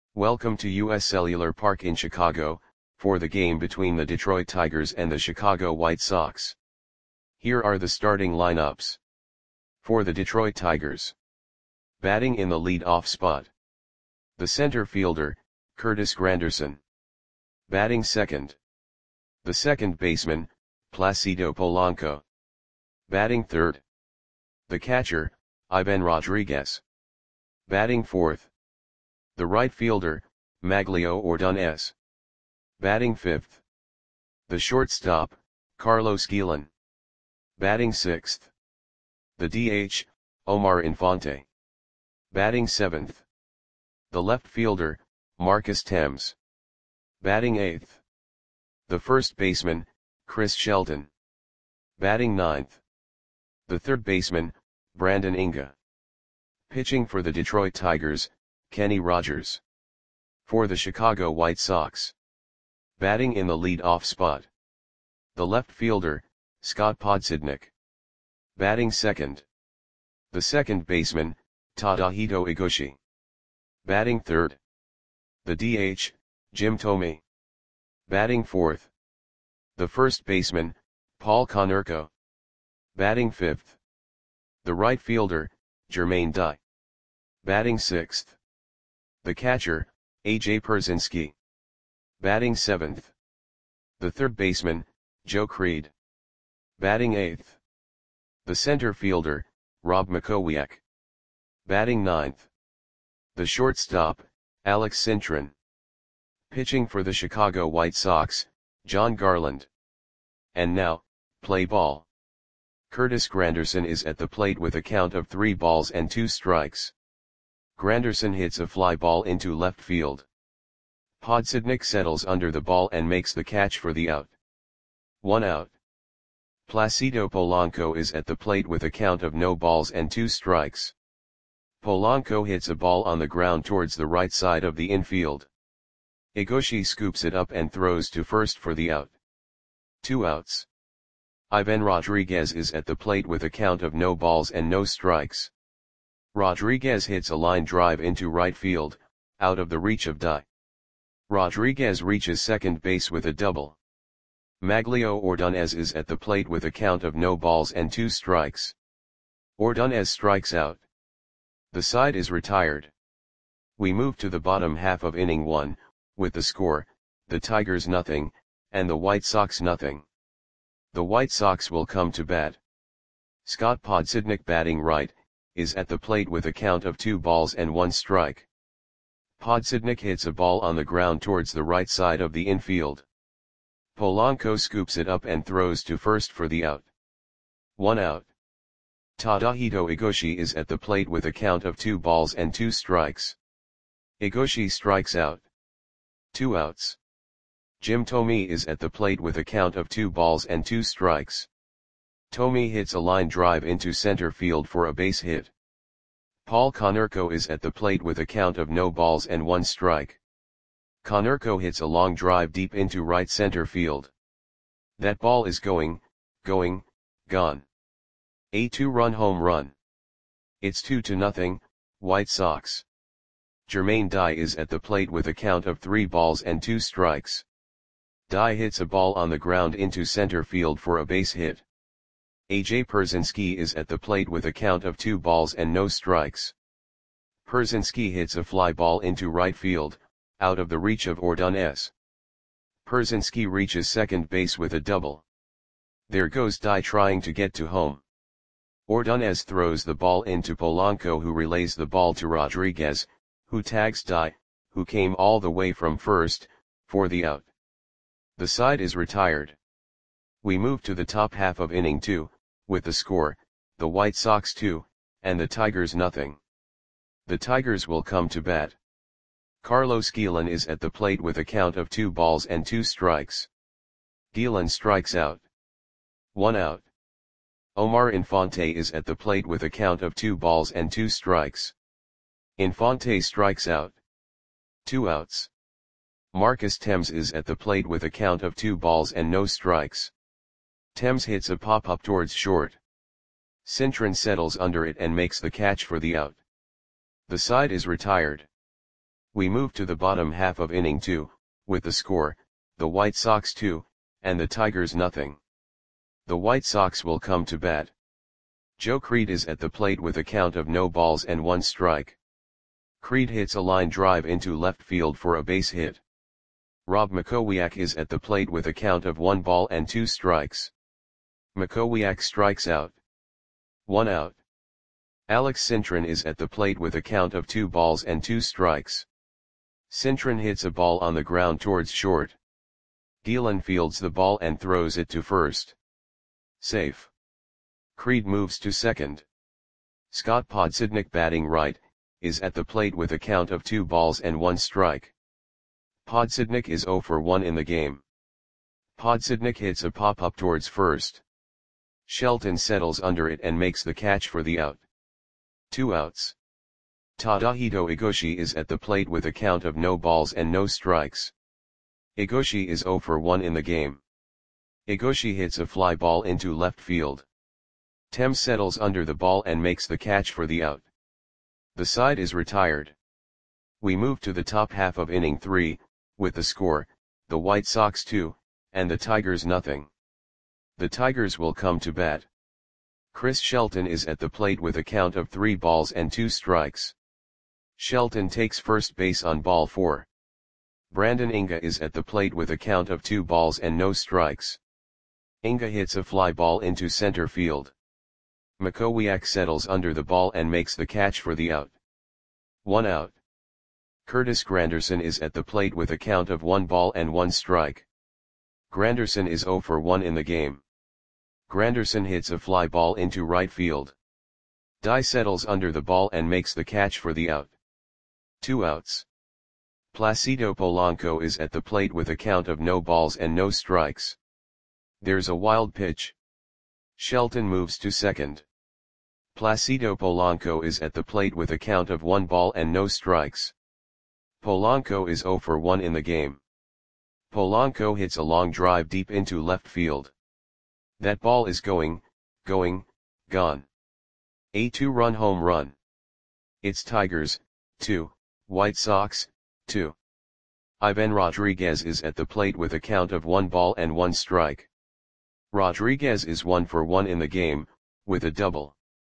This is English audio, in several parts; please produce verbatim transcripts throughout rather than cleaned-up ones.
Welcome to U S Cellular Park in Chicago, for the game between the Detroit Tigers and the Chicago White Sox. Here are the starting lineups. For the Detroit Tigers. Batting in the lead-off spot. The center fielder, Curtis Granderson. Batting second. The second baseman, Placido Polanco. Batting third. The catcher, Ivan Rodriguez. Batting fourth. The right fielder, Maglio Ordonez. Batting fifth. The shortstop, Carlos Guillen. Batting sixth. The D H, Omar Infante. Batting seventh. The left fielder, Marcus Thames. Batting eighth. The first baseman, Chris Shelton. Batting ninth. The third baseman, Brandon Inga. Pitching for the Detroit Tigers, Kenny Rogers. For the Chicago White Sox. Batting in the lead-off spot. The left fielder, Scott Podsednik. Batting second. The second baseman, Tadahito Igoshi. Batting third. The D H, Jim Thome. Batting fourth. The first baseman, Paul Konerko. Batting fifth. The right fielder, Jermaine Dye. Batting sixth. The catcher, A J Pierzynski. Batting seventh. The third baseman, Joe Creed. Batting eighth. The center fielder, Rob Makowiak. Batting ninth. The shortstop, Alex Cintron. Pitching for the Chicago White Sox, John Garland. And now, play ball. Curtis Granderson is at the plate with a count of three balls and two strikes. Granderson hits a fly ball into left field. Podsednik settles under the ball and makes the catch for the out. One out. Placido Polanco is at the plate with a count of no balls and two strikes. Polanco hits a ball on the ground towards the right side of the infield. Igoshi scoops it up and throws to first for the out. Two outs. Ivan Rodriguez is at the plate with a count of no balls and no strikes. Rodriguez hits a line drive into right field, out of the reach of Dye. Rodriguez reaches second base with a double. Maglio Ordonez is at the plate with a count of no balls and two strikes. Ordonez strikes out. The side is retired. We move to the bottom half of inning one, with the score, the Tigers nothing, and the White Sox nothing. The White Sox will come to bat. Scott Podsednik batting right, is at the plate with a count of two balls and one strike. Podsednik hits a ball on the ground towards the right side of the infield. Polanco scoops it up and throws to first for the out. One out. Tadahito Igoshi is at the plate with a count of two balls and two strikes. Igoshi strikes out. Two outs. Jim Thome is at the plate with a count of two balls and two strikes. Thome hits a line drive into center field for a base hit. Paul Konerko is at the plate with a count of no balls and one strike. Konerko hits a long drive deep into right center field. That ball is going, going, gone. A two-run home run. It's two to nothing, White Sox. Jermaine Dye is at the plate with a count of three balls and two strikes. Dye hits a ball on the ground into center field for a base hit. A J Pierzynski is at the plate with a count of two balls and no strikes. Pierzynski hits a fly ball into right field, out of the reach of Ordonez. Pierzynski reaches second base with a double. There goes Dye trying to get to home. Ordonez throws the ball into Polanco, who relays the ball to Rodriguez, who tags Dye, who came all the way from first, for the out. The side is retired. We move to the top half of inning two, with the score, the White Sox two, and the Tigers nothing. The Tigers will come to bat. Carlos Guillen is at the plate with a count of two balls and two strikes. Guillen strikes out. One out. Omar Infante is at the plate with a count of two balls and two strikes. Infante strikes out. Two outs. Marcus Thames is at the plate with a count of two balls and no strikes. Thames hits a pop-up towards short. Cintron settles under it and makes the catch for the out. The side is retired. We move to the bottom half of inning two, with the score, the White Sox two, and the Tigers nothing. The White Sox will come to bat. Joe Creed is at the plate with a count of no balls and one strike. Creed hits a line drive into left field for a base hit. Rob Makowiak is at the plate with a count of one ball and two strikes. Makowiak strikes out. One out. Alex Cintron is at the plate with a count of two balls and two strikes. Cintron hits a ball on the ground towards short. Gielan fields the ball and throws it to first. Safe. Creed moves to second. Scott Podsednik, batting right, is at the plate with a count of two balls and one strike. Podsednik is zero for one in the game. Podsednik hits a pop-up towards first. Shelton settles under it and makes the catch for the out. Two outs. Tadahito Igoshi is at the plate with a count of no balls and no strikes. Igoshi is zero for one in the game. Igoshi hits a fly ball into left field. Tem settles under the ball and makes the catch for the out. The side is retired. We move to the top half of inning three, with the score, the White Sox two, and the Tigers nothing. The Tigers will come to bat. Chris Shelton is at the plate with a count of three balls and two strikes. Shelton takes first base on ball four. Brandon Inga is at the plate with a count of two balls and no strikes. Inga hits a fly ball into center field. Makowiak settles under the ball and makes the catch for the out. One out. Curtis Granderson is at the plate with a count of one ball and one strike. Granderson is zero for one in the game. Granderson hits a fly ball into right field. Dye settles under the ball and makes the catch for the out. Two outs. Placido Polanco is at the plate with a count of no balls and no strikes. There's a wild pitch. Shelton moves to second. Placido Polanco is at the plate with a count of one ball and no strikes. Polanco is zero for one in the game. Polanco hits a long drive deep into left field. That ball is going, going, gone. A two-run home run. It's Tigers, two, White Sox, two. Ivan Rodriguez is at the plate with a count of one ball and one strike. Rodriguez is one for one in the game, with a double.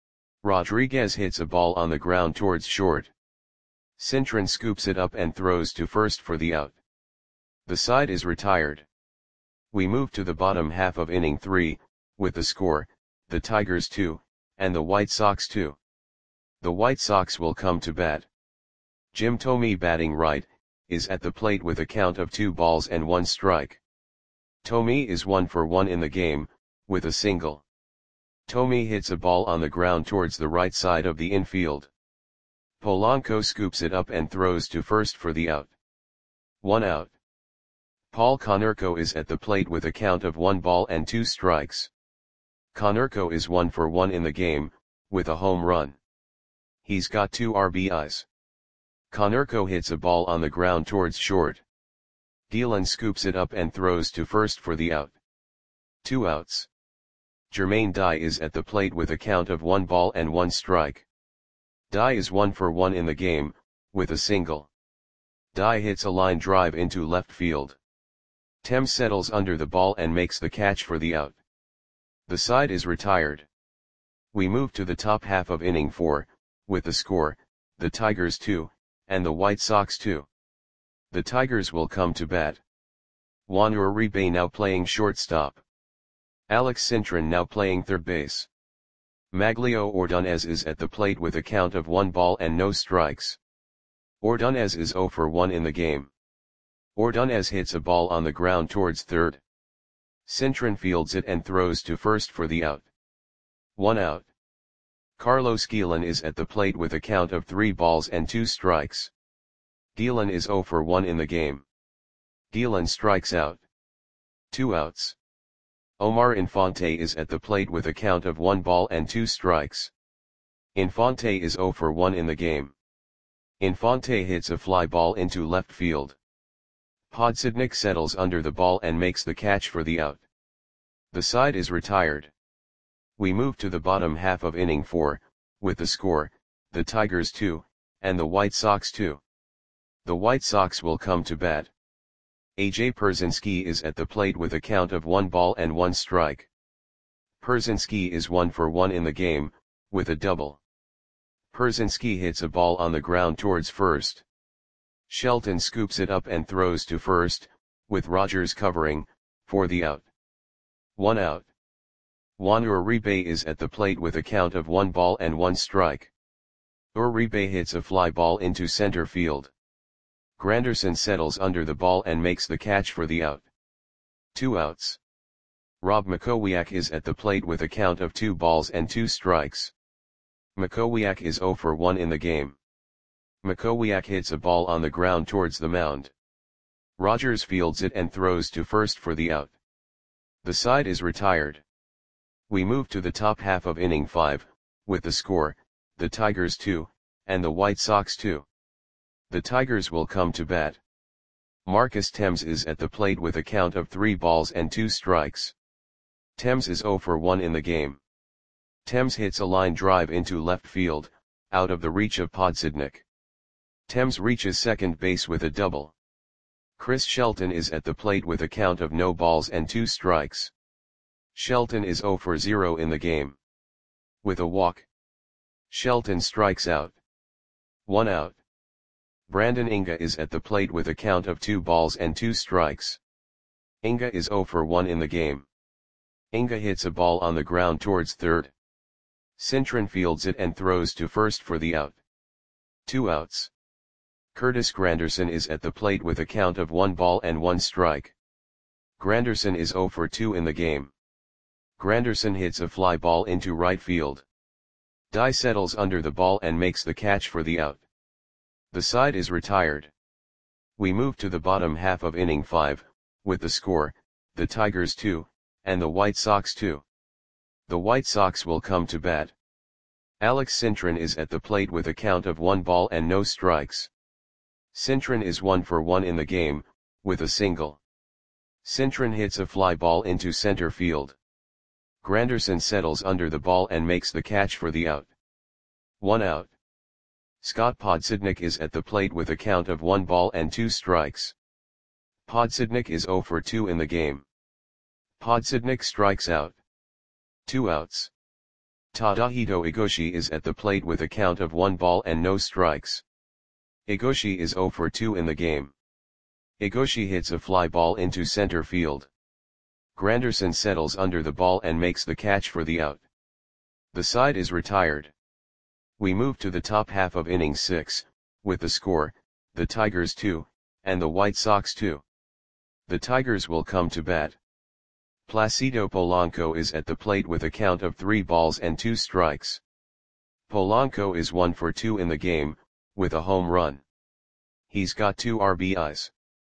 Rodriguez hits a ball on the ground towards short. Cintron scoops it up and throws to first for the out. The side is retired. We move to the bottom half of inning three, with the score, the Tigers two, and the White Sox two. The White Sox will come to bat. Jim Thome, batting right, is at the plate with a count of two balls and one strike. Thome is one for one in the game, with a single. Thome hits a ball on the ground towards the right side of the infield. Polanco scoops it up and throws to first for the out. One out. Paul Konerko is at the plate with a count of one ball and two strikes. Konerko is one for one in the game, with a home run. He's got two R B Is. Konerko hits a ball on the ground towards short. Gielan scoops it up and throws to first for the out. Two outs. Jermaine Dye is at the plate with a count of one ball and one strike. Dye is one for one in the game, with a single. Dye hits a line drive into left field. Tem settles under the ball and makes the catch for the out. The side is retired. We move to the top half of inning four, with the score, the Tigers two, and the White Sox two. The Tigers will come to bat. Juan Uribe now playing shortstop. Alex Cintron now playing third base. Maglio Ordonez is at the plate with a count of one ball and no strikes. Ordonez is zero for one in the game. Ordonez hits a ball on the ground towards third. Cintron fields it and throws to first for the out. One out. Carlos Gielan is at the plate with a count of three balls and two strikes. Gielan is zero for one in the game. Gielan strikes out. Two outs. Omar Infante is at the plate with a count of one ball and two strikes. Infante is zero for one in the game. Infante hits a fly ball into left field. Podsednik settles under the ball and makes the catch for the out. The side is retired. We move to the bottom half of inning four, with the score, the Tigers two, and the White Sox two. The White Sox will come to bat. A J Pierzynski is at the plate with a count of one ball and one strike. Pierzynski is one for one in the game, with a double. Pierzynski hits a ball on the ground towards first. Shelton scoops it up and throws to first, with Rogers covering, for the out. One out. Juan Uribe is at the plate with a count of one ball and one strike. Uribe hits a fly ball into center field. Granderson settles under the ball and makes the catch for the out. Two outs. Rob Makowiak is at the plate with a count of two balls and two strikes. Makowiak is zero for one in the game. Makowiak hits a ball on the ground towards the mound. Rogers fields it and throws to first for the out. The side is retired. We move to the top half of inning five, with the score, the Tigers two, and the White Sox two. The Tigers will come to bat. Marcus Thames is at the plate with a count of three balls and two strikes. Thames is zero for one in the game. Thames hits a line drive into left field, out of the reach of Podsednik. Thames reaches second base with a double. Chris Shelton is at the plate with a count of no balls and two strikes. Shelton is zero for zero in the game. With a walk, Shelton strikes out. One out. Brandon Inga is at the plate with a count of two balls and two strikes. Inga is zero for one in the game. Inga hits a ball on the ground towards third. Cintron fields it and throws to first for the out. Two outs. Curtis Granderson is at the plate with a count of one ball and one strike. Granderson is zero for two in the game. Granderson hits a fly ball into right field. Dye settles under the ball and makes the catch for the out. The side is retired. We move to the bottom half of inning five, with the score, the Tigers two, and the White Sox two. The White Sox will come to bat. Alex Cintron is at the plate with a count of one ball and no strikes. Cintron is one for one in the game, with a single. Cintron hits a fly ball into center field. Granderson settles under the ball and makes the catch for the out. One out. Scott Podsednik is at the plate with a count of one ball and two strikes. Podsednik is zero for two in the game. Podsednik strikes out. Two outs. Tadahito Igoshi is at the plate with a count of one ball and no strikes. Igoshi is zero for two in the game. Igoshi hits a fly ball into center field. Granderson settles under the ball and makes the catch for the out. The side is retired. We move to the top half of inning six, with the score, the Tigers two, and the White Sox two. The Tigers will come to bat. Placido Polanco is at the plate with a count of three balls and two strikes. Polanco is one for two in the game, with a home run. He's got two R B Is.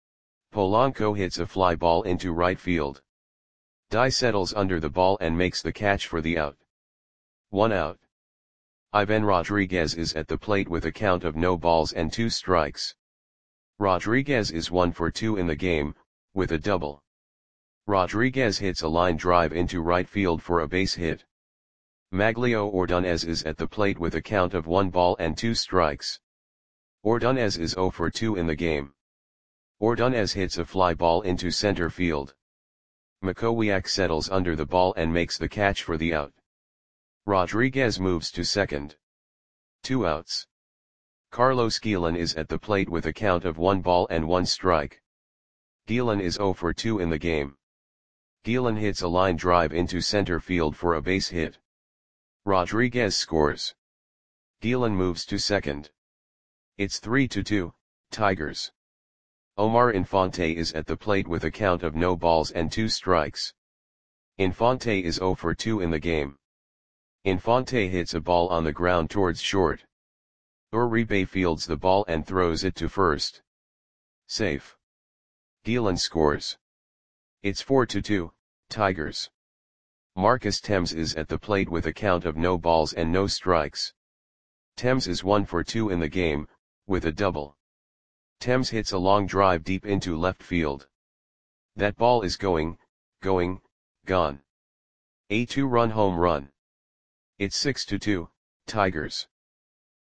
Polanco hits a fly ball into right field. Dye settles under the ball and makes the catch for the out. One out. Ivan Rodriguez is at the plate with a count of no balls and two strikes. Rodriguez is one for two in the game, with a double. Rodriguez hits a line drive into right field for a base hit. Maglio Ordonez is at the plate with a count of one ball and two strikes. Ordonez is zero for two in the game. Ordonez hits a fly ball into center field. Makowiak settles under the ball and makes the catch for the out. Rodriguez moves to second. Two outs. Carlos Guillen is at the plate with a count of one ball and one strike. Guillen is zero for two in the game. Guillen hits a line drive into center field for a base hit. Rodriguez scores. Guillen moves to second. It's three to two, Tigers. Omar Infante is at the plate with a count of no balls and two strikes. Infante is zero for two in the game. Infante hits a ball on the ground towards short. Uribe fields the ball and throws it to first. Safe. Guillen scores. It's four to two, Tigers. Marcus Thames is at the plate with a count of no balls and no strikes. Thames is one for two in the game, with a double. Thames hits a long drive deep into left field. That ball is going, going, gone. A two-run home run. It's six to two, Tigers.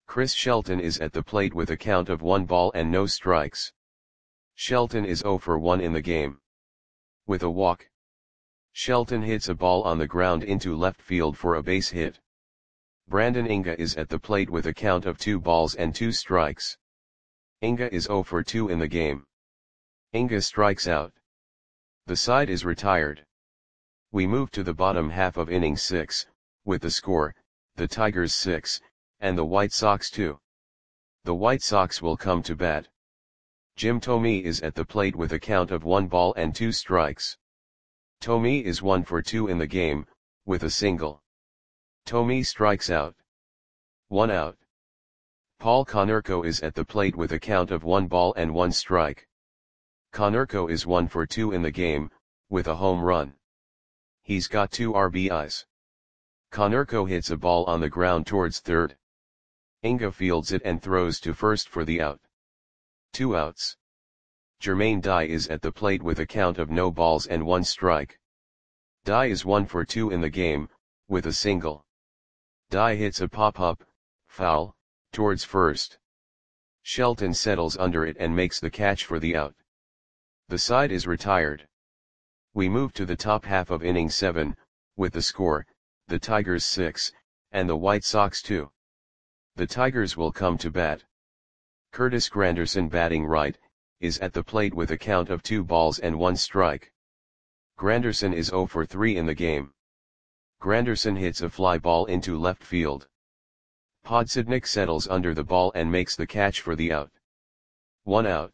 Chris Shelton is at the plate with a count of one ball and no strikes. Shelton is zero for one in the game. With a walk, Shelton hits a ball on the ground into left field for a base hit. Brandon Inga is at the plate with a count of two balls and two strikes. Inga is zero for two in the game. Inga strikes out. The side is retired. We move to the bottom half of inning six, with the score, the Tigers six, and the White Sox two. The White Sox will come to bat. Jim Thome is at the plate with a count of one ball and two strikes. Thome is one for two in the game, with a single. Thome strikes out. One out. Paul Konerko is at the plate with a count of one ball and one strike. Konerko is one for two in the game, with a home run. He's got two R B Is. Konerko hits a ball on the ground towards third. Inga fields it and throws to first for the out. Two outs. Jermaine Dye is at the plate with a count of no balls and one strike. Dye is one for two in the game, with a single. Dye hits a pop-up, foul, towards first. Shelton settles under it and makes the catch for the out. The side is retired. We move to the top half of inning seven, with the score, the Tigers six, and the White Sox two. The Tigers will come to bat. Curtis Granderson, batting right, is at the plate with a count of two balls and one strike. Granderson is zero for three in the game. Granderson hits a fly ball into left field. Podsednik settles under the ball and makes the catch for the out. One out.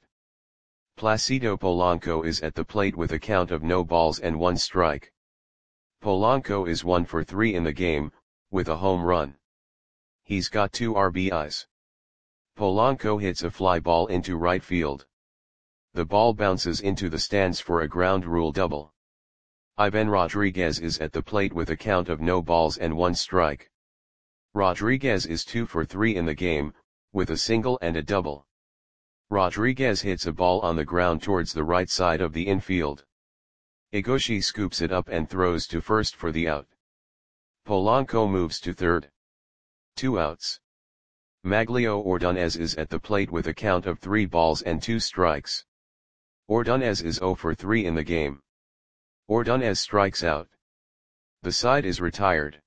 Placido Polanco is at the plate with a count of no balls and one strike. Polanco is one for three in the game, with a home run. He's got two R B Is. Polanco hits a fly ball into right field. The ball bounces into the stands for a ground rule double. Ivan Rodriguez is at the plate with a count of no balls and one strike. Rodriguez is two for three in the game, with a single and a double. Rodriguez hits a ball on the ground towards the right side of the infield. Igoshi scoops it up and throws to first for the out. Polanco moves to third. Two outs. Maglio Ordonez is at the plate with a count of three balls and two strikes. Ordonez is zero for three in the game. Ordonez strikes out. The side is retired.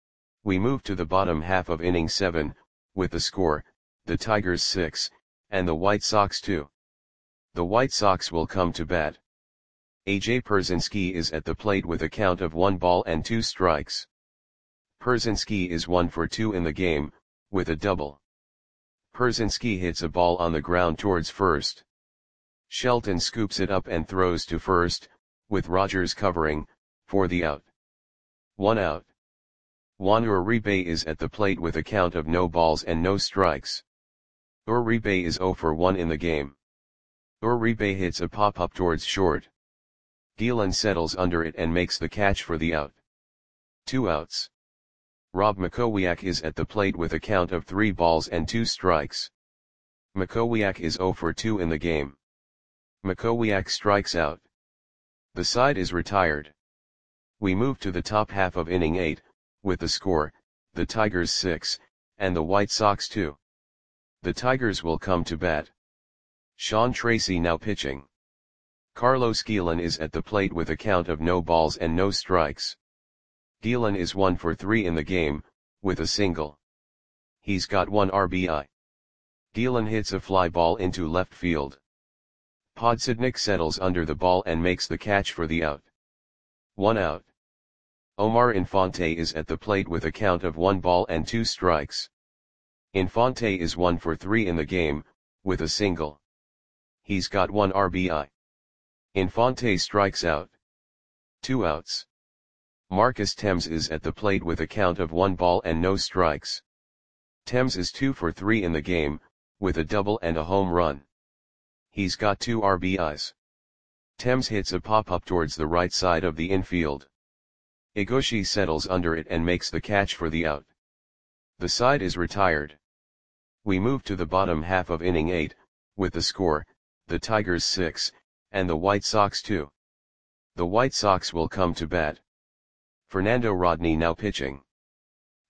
We move to the bottom half of inning seven, with the score, the Tigers six, and the White Sox two. The White Sox will come to bat. A J Pierzynski is at the plate with a count of one ball and two strikes. Pierzynski is one for two in the game, with a double. Pierzynski hits a ball on the ground towards first. Shelton scoops it up and throws to first, with Rogers covering, for the out. One out. Juan Uribe is at the plate with a count of no balls and no strikes. Uribe is zero for one in the game. Uribe hits a pop-up towards short. Gielan settles under it and makes the catch for the out. Two outs. Rob Makowiak is at the plate with a count of three balls and two strikes. Makowiak is zero for two in the game. Makowiak strikes out. The side is retired. We move to the top half of inning eight, with the score, the Tigers six, and the White Sox two. The Tigers will come to bat. Sean Tracy now pitching. Carlos Gielan is at the plate with a count of no balls and no strikes. Gielan is one for three in the game, with a single. He's got one R B I. Gielan hits a fly ball into left field. Podsednik settles under the ball and makes the catch for the out. One out. Omar Infante is at the plate with a count of one ball and two strikes. Infante is one for three in the game, with a single. He's got one R B I. Infante strikes out. Two outs. Marcus Thames is at the plate with a count of one ball and no strikes. Thames is two for three in the game, with a double and a home run. He's got two R B Is. Thames hits a pop-up towards the right side of the infield. Igoshi settles under it and makes the catch for the out. The side is retired. We move to the bottom half of inning eight, with the score, the Tigers six, and the White Sox two. The White Sox will come to bat. Fernando Rodney now pitching.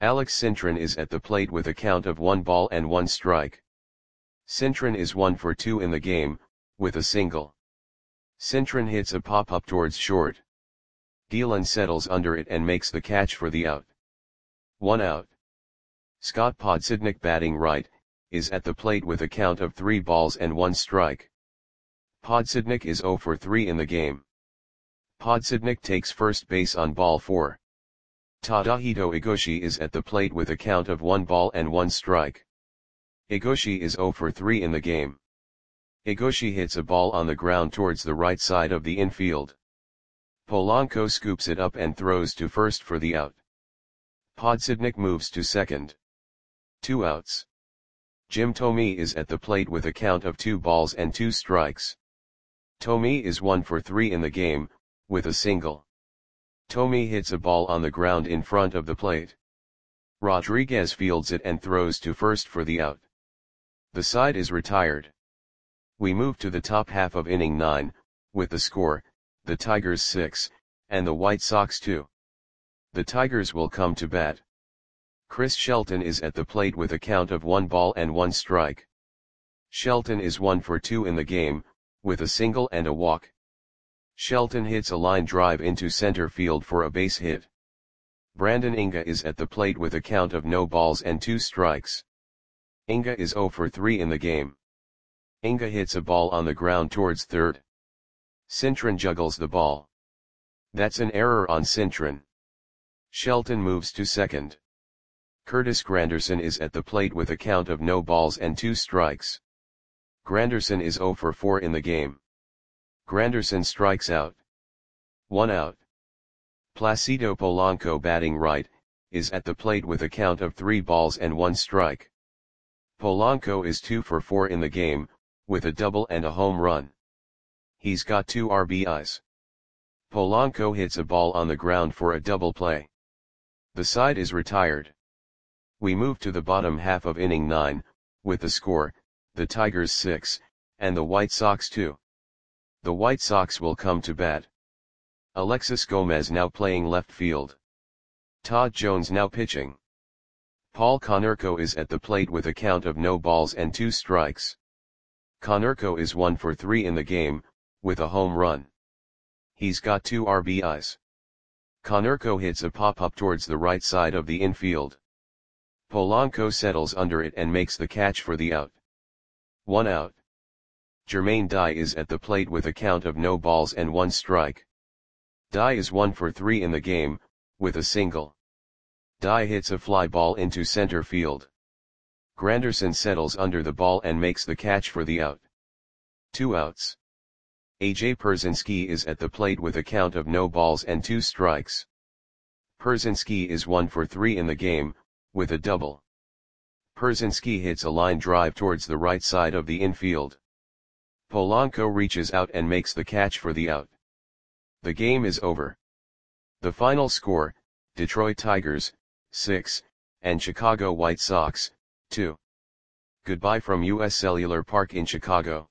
Alex Cintron is at the plate with a count of one ball and one strike. Cintron is one for two in the game, with a single. Cintron hits a pop-up towards short. Dylan settles under it and makes the catch for the out. One out. Scott Podsednik, batting right, is at the plate with a count of three balls and one strike. Podsednik is zero for three in the game. Podsednik takes first base on ball four. Tadahito Igoshi is at the plate with a count of one ball and one strike. Igoshi is zero for three in the game. Igoshi hits a ball on the ground towards the right side of the infield. Polanco scoops it up and throws to first for the out. Podsednik moves to second. Two outs. Jim Thome is at the plate with a count of two balls and two strikes. Thome is one for three in the game, with a single. Thome hits a ball on the ground in front of the plate. Rodriguez fields it and throws to first for the out. The side is retired. We move to the top half of inning nine, with the score, the Tigers six, and the White Sox two. The Tigers will come to bat. Chris Shelton is at the plate with a count of one ball and one strike. Shelton is one for two in the game, with a single and a walk. Shelton hits a line drive into center field for a base hit. Brandon Inga is at the plate with a count of no balls and two strikes. Inga is zero for three in the game. Inga hits a ball on the ground towards third. Cintron juggles the ball. That's an error on Cintron. Shelton moves to second. Curtis Granderson is at the plate with a count of no balls and two strikes. Granderson is zero for four in the game. Granderson strikes out. One out. Placido Polanco, batting right, is at the plate with a count of three balls and one strike. Polanco is two for four in the game, with a double and a home run. He's got two R B Is. Polanco hits a ball on the ground for a double play. The side is retired. We move to the bottom half of inning nine, with the score, the Tigers six, and the White Sox two. The White Sox will come to bat. Alexis Gomez now playing left field. Todd Jones now pitching. Paul Konerko is at the plate with a count of no balls and two strikes. Konerko is one for three in the game, with a home run. He's got two R B Is. Konerko hits a pop-up towards the right side of the infield. Polanco settles under it and makes the catch for the out. One out. Jermaine Dye is at the plate with a count of no balls and one strike. Dye is one for three in the game, with a single. Dye hits a fly ball into center field. Granderson settles under the ball and makes the catch for the out. Two outs. A J Pierzynski is at the plate with a count of no balls and two strikes. Pierzynski is one for three in the game, with a double. Pierzynski hits a line drive towards the right side of the infield. Polanco reaches out and makes the catch for the out. The game is over. The final score, Detroit Tigers, six, and Chicago White Sox, two. Goodbye from U S Cellular Park in Chicago.